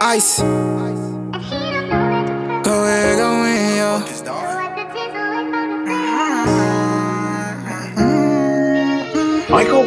Ice. Go ahead, go in, yo. Michael?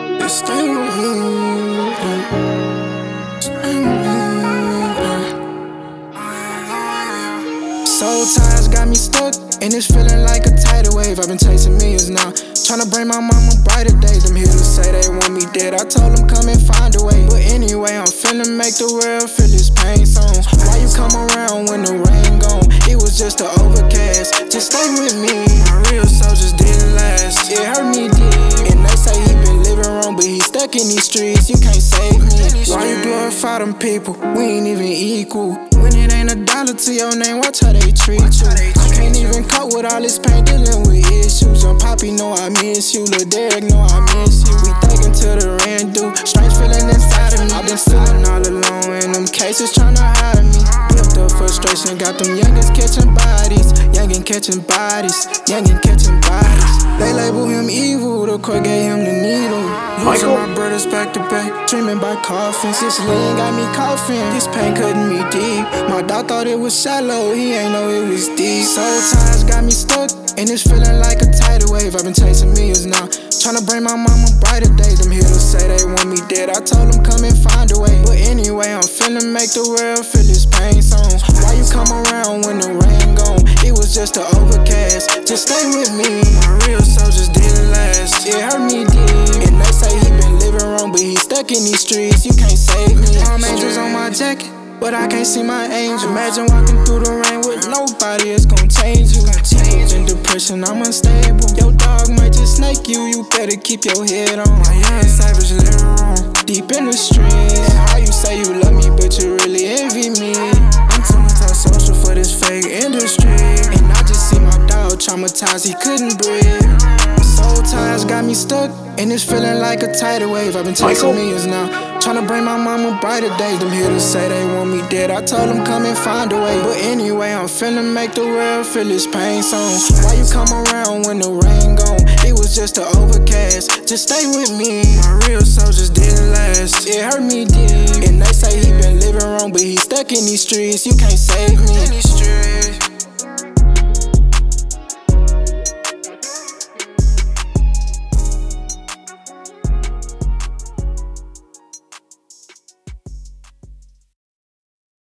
Soul ties got me stuck, and it's feeling like a tidal wave. I've been chasing millions now, tryna bring my mama brighter days. Them haters say they want me dead, I told them come and find a way. But anyway, I'm finna make the world feel this pain song. Why you come around when the rain gone? It was just an overcast, just stay with me. My real soul just didn't last, it hurt me deep. And they say he been living wrong, but he stuck in these streets, you can't save me. Why you glorify them people? We ain't even equal. When it ain't a dollar to your name, watch how they treat you. I can't even cope with all this pain, dealing with issues. Young Poppy know I miss you, Lil Derek know I miss you. We thinking till the rain do, strange feeling inside of me. I've been feeling all alone in them cases tryna hide me. Built up frustration, got them youngins catching bodies. Youngin' catching bodies, youngin' catching bodies. They label him evil, the court gave him the needle. Losing my brothers back to back, dreaming about coffins. This lean got me coughing, this pain cutting me deep. My dog thought it was shallow, he ain't know it was deep. Soul ties got me stuck, and it's feeling like a tidal wave. I've been chasing millions now, tryna bring my mama brighter days. Them haters say they want me dead, I told them come and find a way. But anyway, I'm finna make the world feel this pain song. Why you come around when the rain gone? It was just an overcast, just stay with me. My real soul just didn't last, it hurt me deep. And they say he been living wrong, but he stuck in these streets, you can't save me. Palm angels on my jacket, but I can't see my angel. Imagine walking through the rain with nobody, it's gon' change you. In depression, I'm unstable. Your dog might just snake you, you better keep your head on. My young savage living wrong, deep in the streets. How you say you love me, but you really envy me. I'm too antisocial for this fake industry, and I just see my dog traumatized, he couldn't breathe. Soul ties got me stuck, and it's feeling like a tidal wave. I've been chasing millions now, tryna bring my mama brighter days. Them haters say they want me dead, I told them come and find a way. But anyway, I'm finna make the world feel this pain song. Why you come around when the rain gone? It was just an overcast, just stay with me. My real soul just didn't last, it hurt me deep. And they say he been living wrong, but he stuck in these streets, you can't save me.